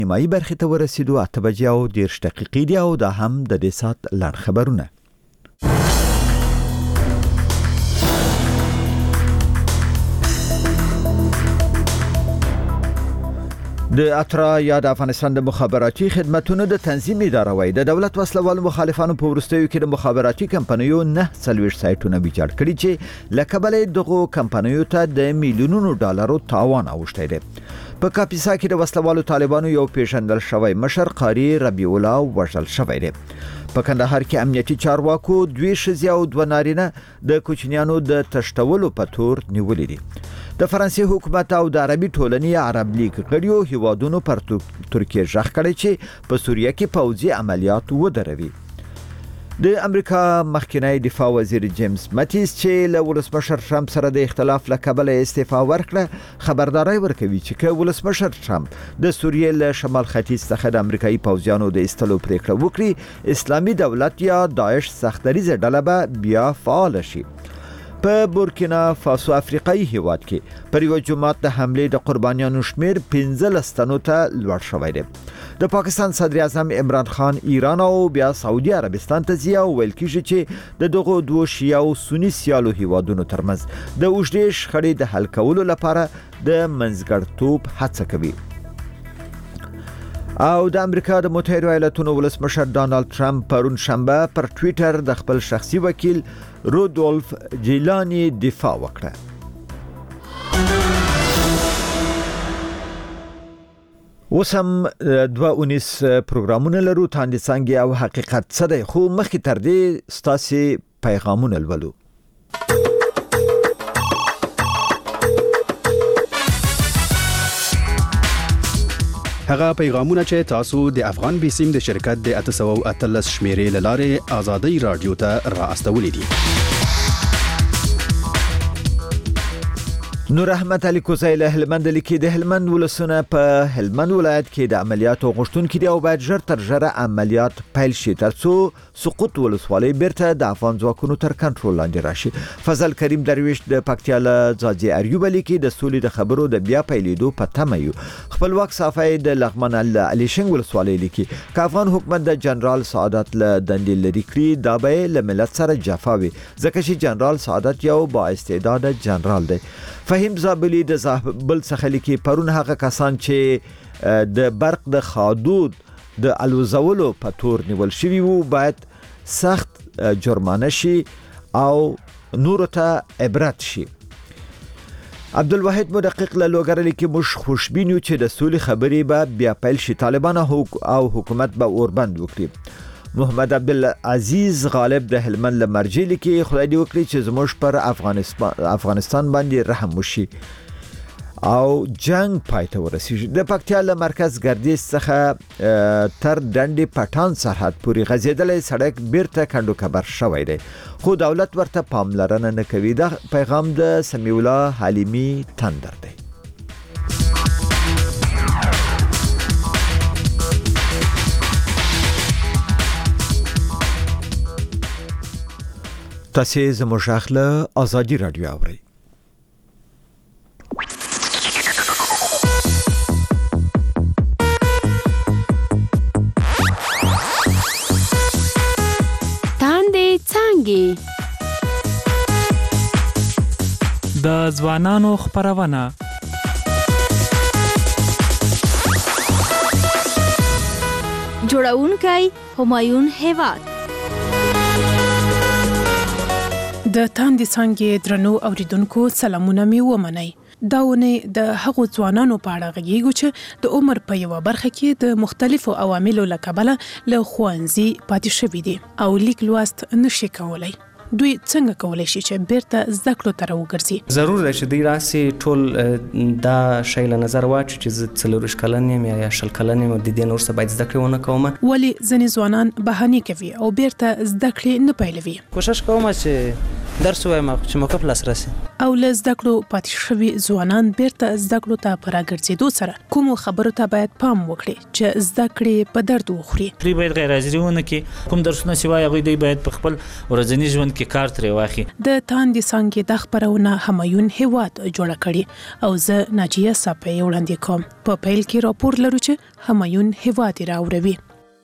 نیمایي برخې ته ورسېدو 8:10 دي او دا هم د دې سات لړ خبرونه. د اترا یا د افغانستان د مخابراتي خدماتونو د تنظیم اداره وایي د دولت وسلوالو مخالفانو په وروستیو کې د مخابراتي کمپنیو 9 سایټونه ویجاړ کړي چې لکبل دغه کمپنیو ته د میلیونونو ډالرو تاوان اوښتی دی. په کاپیسا کې د وسلوالو طالبانو یو پیژندل شوی مشر قاری ربیع الله وژل شوی دی. په کندهار کې امنیتي چارواکو 2 ښځې او 2 نارینه د کوچنیانو د تشتولو په تور نیولې دي. د فرانسې حکومت او د عربي ټولنې عرب لیگ غړیو هیوادونو پر ترکیه ژغ کړی چې په سوریه کې پوځي عملیات ودروي. د امریکا مخکنی دفاع وزیر جیمز ماتیس چې له ولسمشر ټرمپ سره د اختلاف له کبله استعفا ورکړه خبرداري ورکوي چې که ولسمشر ټرمپ د سوریه له شمال ختیځ څخه د امریکایي پوځیانو د ایستلو پریکړه وکړي اسلامي دولت یا داعش سختدریزه ډله به بیا فعال شي. په بورکینا فاسو افریقایي هیواد کې پر یو جماعت د حمله د قربانیانو شمیر 15 تنو ته لوړ شوی دی. د پاکستان صدر اعظم عمران خان ایران او بیا سعودي عربستان ته ځي او ویل کیږي چې د دغه دوه شیعه او سنی سیالو هیوادونو ترمنځ د اوږدې شخړې د حل کولو لپاره د منځګړتوب هڅه کوي. او د امریکا د متحده ایالاتونو ولسمشر ډانلډ ټرمپ پرون شنبه پر ټوئیټر د خپل شخصي وکیل رودولف جیلانی دفاع وکړه. وسم 2 پروګرامونه لرو تاندې څنګه او حقیقت څه دی خو مخکې تر دې ستاسو پیغامونه لولو. هغه پیغامونه چې تاسو د افغان بیسیم د شرکت د 813 شمیرې لاره آزادۍ رادیو ته را استولې دي. نور احمد علي کوزای له هلمند لیکي د هلمند ولسونه په هلمند ولایت کې د عملیاتو غوښتونکو دي او باید ژر تر ژره عملیات پیل شي ترڅو سقوط ولسوالۍ بیرته د افغان ځواکونو تر کنټرول لاندې راشي. فضل کریم درویش د پکتیا له ځاځي اریوب لیکي د سولې د خبرو د بیا پیلېدو په تمه یو. خپلواک صافی د لغمن علي شنګ ولسوالۍ لیکي که افغان حکومت د جنرال سعادت له دندې لري کړي دا به له ملت سره جفاوي ځکه چې جنرال سعادت یو با استعداد جنرال دی. فهیم زابلی د زابل څخه لیکي پرون هغه کسان چې د برق د خادود د الوزولو په تور نیول شوی وو باید سخت جرمانه شي او نور ته عبرت شي. عبدالواحد مدقق له لوګر لیکي مش خوشبین یو چې د سولې خبرې به بیا پیل شي طالبان او حکومت به اوربند وکړي. محمد عبدالعزیز غالب د هلمند لمرجی لیکي خدای دې وکړي چې زموږ پر افغانستان باندې رحم وشي او جنگ پای ته ورسیږي. د پکتیا له مرکز ګردیز څخه تر ډنډې پټان سرحد پورې غځېدلې سړک بیرته کندو کبر شوی دی خو دولت ورته پاملرنه نه کوي. دا پیغام د سمیع الله حلیمی تندر دی. تاسو زموږ اخله آزادی رادیو اورئ. تاندې څنګه د ځوانانو خبرونه جوړونکي همایون هیواد د تاندې څنګه درنو اوریدونکو سلامونه می ومنئ. داونه د هغو ځوانانو په اړه غږیږو چې د عمر په یو برخه کې د مختلفو عواملو لکبله له خوانزي پاتې شوی دي او لیک لوست نشي کولای. دوی څنګه کولای شي چې بیرته زده کړو ته راوګرځي؟ ضرور ده چې دوی راسي ټول دا شی له نظر واچي چې 40 کلن یم یا 20 کلن یم د دې نور څه باید زده کړې ونه کوم. ولی ځینې ځوانان بهانې کوي او بیرته زده کړې نه پیلوي. کوشش کوم چې درس وایم چې موقف لاسرسي او له زده کړو پاتې شوي ځوانان بیرته زده کړو ته په راګرځېدو سره کومو خبرو ته باید پام وکړي چې زده کړې په درد وخوري. دوی باید غیر حاضري ونه کړي، کوم درسونه چې وایي هغوی دوی باید په خپل ورځني ژوند کې کار ترې واخلي. د تاندې څانګې د خپرونه همایون هیواد جوړه کړې او زه ناجیه صافی وړاندې کوم. په پیل کې راپور لرو چې همایون هیواد راوړوي.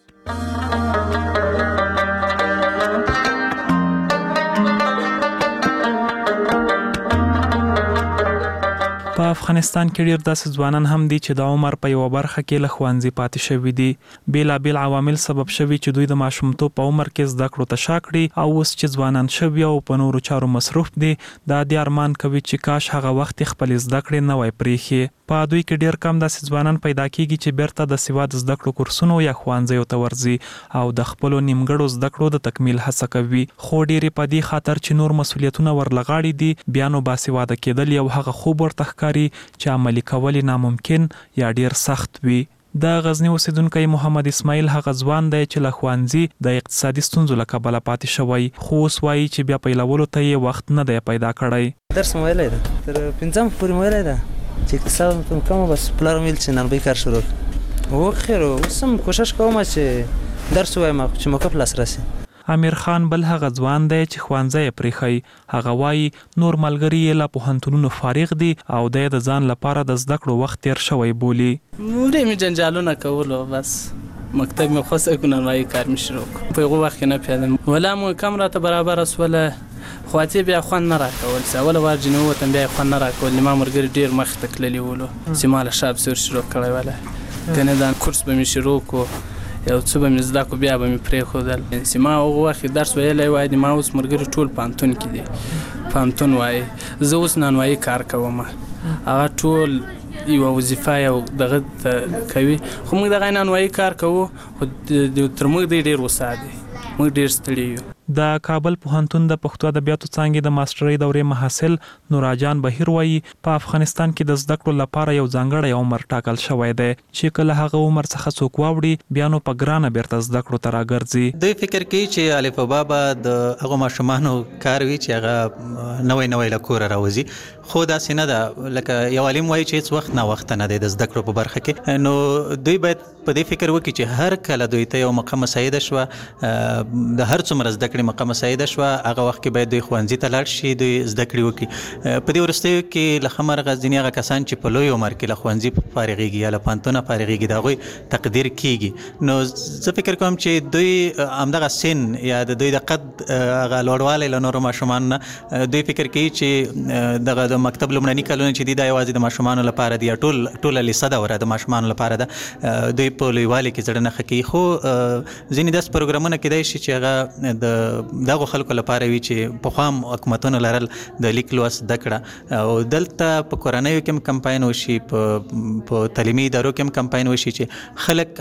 په افغانستان کې ډیر داسې ځوانان هم دي چې د عمر په یو برخه کې له ښوونځي پاتې شوي دي. بیلابیل عوامل سبب شوي چې دوی د ماشومتوب په عمر کې زده کړو ته شا کړي او اوس چې ځوانان شوي او په نورو چارو مصروف دي دا د ارمان کوي چې کاش هغه وخت خپل زده کړې نه وای پرېښي. په دوی کې ډیر کم داسې ځوانان پیدا کیږي چې بیرته د سواد زده کړو کورسونو یا ښوونځیو ته ورځي او د خپل نیمګړو زده کړو د تکمیل هڅه کوي. خو ډیرې په دې خاطر چې نور مسولیتونه ورلغاړي دي بیا نو باسواده کېدل یو هغه خوب ورته ښکاري چې عملي کول ناممکن یا ډیر سخت وي. د غزنی اوسیدونکو محمد اسماعیل هغه ځوان دی چې له ښوونځي د اقتصادي ستونزو له کبله پاتې شوی خو اوس وایي چې بیا پیلولو ته یې وخت نه دی پیدا کړی. درس مو ویلی ده تر 5 پورې مو ویلی ده چې اقتصاد په کومه بس پلار مې ویل چې نن به کار شروع کړو. خیر اوس هم کوشش کوم چې درس وایم چې موقف لاسرسي. امیر خان بل هغه ځوان دی چې ښوونځی یې پرېښی. هغه وایي نور ملګري یې له پوهنتونونو فارغ دي او دی د ځان لپاره د زده کړو وخت تیر شوی بولي. ډېر مې جنجالونه کولو بس مکتب مې خوښه کړو نانوایي کار مې شروع کړو. په هغو وخت کې نه پوهېدم ولا مو کم راته برابره سوله خو اتې بیا خوند نه راکول چې اوله وار جنې ووتم بیا یې خوند نه راکول. زما ملګري ډېر مخې ته تللي ولو چې ما له شاب سور شروع کړی ولی کنې دا کورس به مې شروع کړو یو څه به مې زده کړو بیا به مې پرېښودل. چې ما هغه وخت درس ویلی وای د ما اوس ملګري ټول پوهنتون کې دي پوهنتون وایي زه اوس نانوایي کار کوم هغه ټول یوه وظیفه یو دغه کوي خو موږ دغه نانوایي کار کوو خو تر موږ دی ډېر غوسه دي موږ ډېر ستړي یو. د کابل پوهنتون د پښتو ادبیاتو څانګې د ماسترۍ دورې محصل نوراجان بهیر وایي په افغانستان کې د زده کړو لپاره یو ځانګړی عمر ټاکل شوی دی چې کله هغه عمر څخه څوک واوړي بیا نو په ګرانه بیرته زده کړو ته راګرځي. دوی فکر کوي چې الف با به د هغو ماشومانو کار وي چې هغه نوی له کوره راوځي خو داسې نه ده. لکه یو عالم وایي چې هېڅ وخت ناوخته نه دی د زده کړو په برخه کې. نو دوی باید په دې فکر وکړي چې هر کله دوی ته یو موقع مساعده شوه د هر څومره زده کړې موقع مساعده شوه هغه وخت کې باید دوی ښوونځي ته لاړ شي دوی زده کړې وکړي. په دې وروستیو کې له ښه مرغه ځینې هغه کسان چې په لوی عمر کې له ښوونځي فارغېږي یا له پوهنتونه فارغېږي د هغوی تقدیر کېږي. نو زه فکر کوم چې دوی همدغه سن یا د دوی د قد هغه لوړوالی له نورو ماشومانو نه دوی فکر کوي چې دغه د مکتب لومړني کلونه چې دي دا یوازې د ماشومانو لپاره دي یا ټوله لیسه دوره د ماشومانو لپاره ده. دوی په لویوالي کې زړه نه ښه کوي خو ځینې داسې پروګرامونه کیدای شي چې هغه د دغو خلکو لپاره وي چې پخوا هم حکومتونو لرل د لیک لوست زده کړه او دلته په کورنیو کې هم کمپاین وشي په تعلیمي ادارو کې هم کمپاین وشي چې خلک